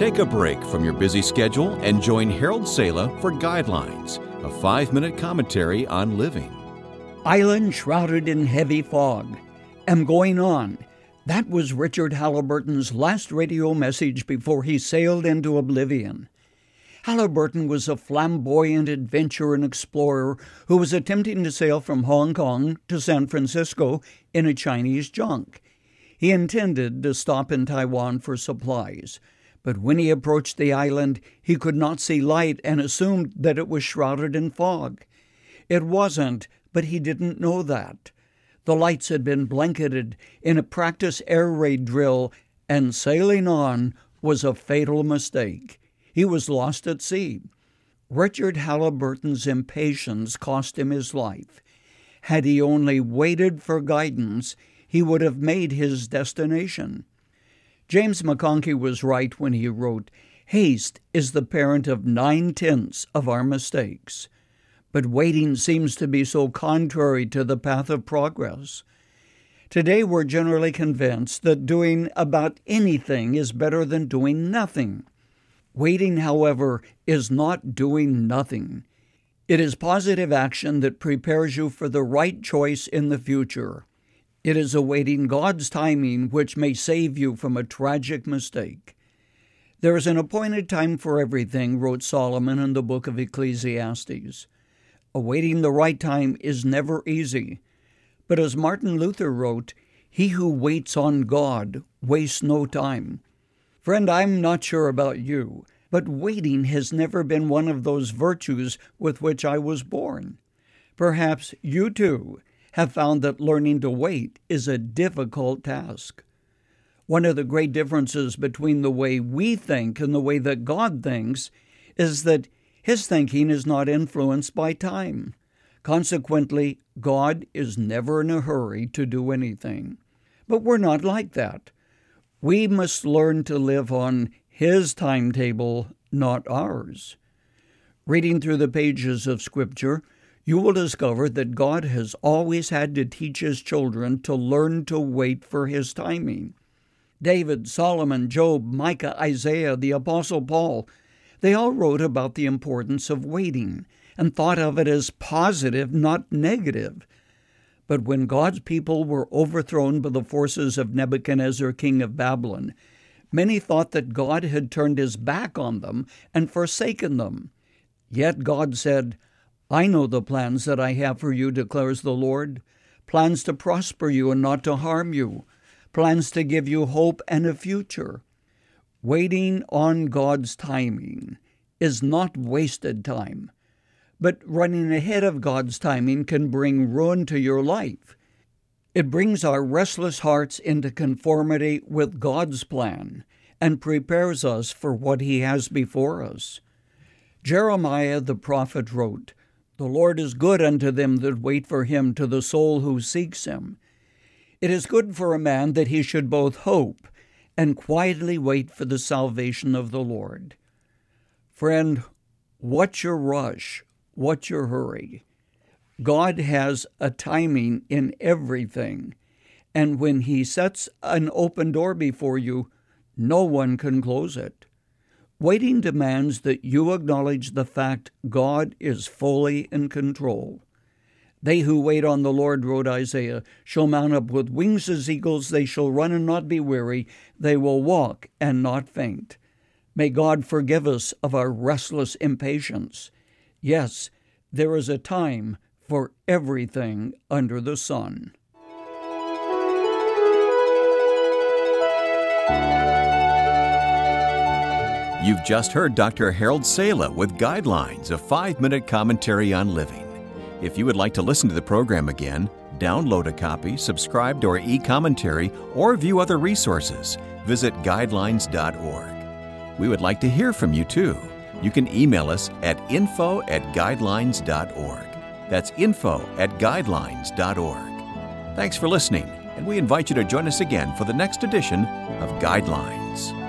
Take a break from your busy schedule and join Harold Sala for Guidelines, a 5-minute commentary on living. Island shrouded in heavy fog. Am going on. That was Richard Halliburton's last radio message before he sailed into oblivion. Halliburton was a flamboyant adventurer and explorer who was attempting to sail from Hong Kong to San Francisco in a Chinese junk. He intended to stop in Taiwan for supplies, but when he approached the island, he could not see light and assumed that it was shrouded in fog. It wasn't, but he didn't know that. The lights had been blanketed in a practice air raid drill, and sailing on was a fatal mistake. He was lost at sea. Richard Halliburton's impatience cost him his life. Had he only waited for guidance, he would have made his destination. James McConkie was right when he wrote, "Haste is the parent of 9/10 of our mistakes." But waiting seems to be so contrary to the path of progress. Today we're generally convinced that doing about anything is better than doing nothing. Waiting, however, is not doing nothing. It is positive action that prepares you for the right choice in the future. It is awaiting God's timing which may save you from a tragic mistake. There is an appointed time for everything, wrote Solomon in the book of Ecclesiastes. Awaiting the right time is never easy. But as Martin Luther wrote, "He who waits on God wastes no time." Friend, I'm not sure about you, but waiting has never been one of those virtues with which I was born. Perhaps you, too, have found that learning to wait is a difficult task. One of the great differences between the way we think and the way that God thinks is that His thinking is not influenced by time. Consequently, God is never in a hurry to do anything. But we're not like that. We must learn to live on His timetable, not ours. Reading through the pages of Scripture, you will discover that God has always had to teach His children to learn to wait for His timing. David, Solomon, Job, Micah, Isaiah, the Apostle Paul, they all wrote about the importance of waiting and thought of it as positive, not negative. But when God's people were overthrown by the forces of Nebuchadnezzar, king of Babylon, many thought that God had turned His back on them and forsaken them. Yet God said, "I know the plans that I have for you, declares the Lord, plans to prosper you and not to harm you, plans to give you hope and a future." Waiting on God's timing is not wasted time, but running ahead of God's timing can bring ruin to your life. It brings our restless hearts into conformity with God's plan and prepares us for what He has before us. Jeremiah the prophet wrote, "The Lord is good unto them that wait for Him, to the soul who seeks Him." It is good for a man that he should both hope and quietly wait for the salvation of the Lord. Friend, what's your rush? What's your hurry? God has a timing in everything, and when He sets an open door before you, no one can close it. Waiting demands that you acknowledge the fact God is fully in control. "They who wait on the Lord," wrote Isaiah, "shall mount up with wings as eagles. They shall run and not be weary. They will walk and not faint." May God forgive us of our restless impatience. Yes, there is a time for everything under the sun. You've just heard Dr. Harold Sala with Guidelines, a 5-minute commentary on living. If you would like to listen to the program again, download a copy, subscribe to our e-commentary, or view other resources, visit guidelines.org. We would like to hear from you too. You can email us at info@guidelines.org. That's info@guidelines.org. Thanks for listening, and we invite you to join us again for the next edition of Guidelines.